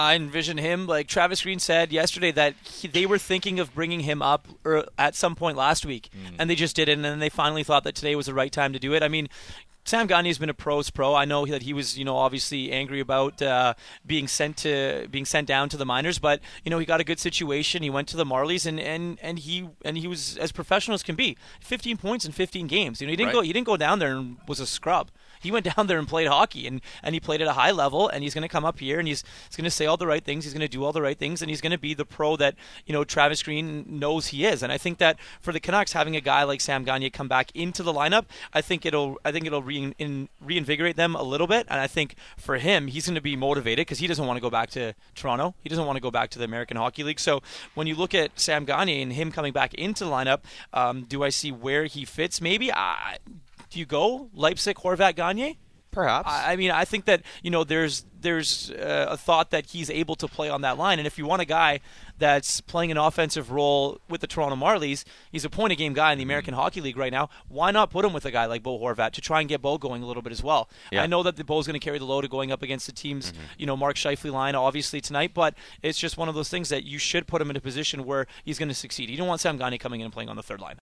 I envision him, like Travis Green said yesterday, that they were thinking of bringing him up at some point last week, and they just didn't, and then they finally thought that today was the right time to do it. I mean, Sam Gagner's been a pro's pro. I know that he was, obviously angry about being sent down to the minors, but he got a good situation. He went to the Marlies, and he was as professional as can be. 15 points in 15 games. He didn't go down there and was a scrub. He went down there and played hockey, and he played at a high level, and he's going to come up here, and he's going to say all the right things, he's going to do all the right things, and he's going to be the pro that, Travis Green knows he is. And I think that for the Canucks, having a guy like Sam Gagner come back into the lineup, I think it'll reinvigorate them a little bit, and I think for him, he's going to be motivated because he doesn't want to go back to Toronto. He doesn't want to go back to the American Hockey League. So when you look at Sam Gagner and him coming back into the lineup, do I see where he fits? Maybe. Do you go Leipzig, Horvat, Gagner? Perhaps. I mean, I think that there's a thought that he's able to play on that line, and if you want a guy that's playing an offensive role with the Toronto Marlies, he's a point-a-game guy in the American Hockey League right now. Why not put him with a guy like Bo Horvat to try and get Bo going a little bit as well? Yeah. I know that the Bo's going to carry the load of going up against the team's Mark Scheifele line obviously tonight, but it's just one of those things that you should put him in a position where he's going to succeed. You don't want Sam Gagner coming in and playing on the third line.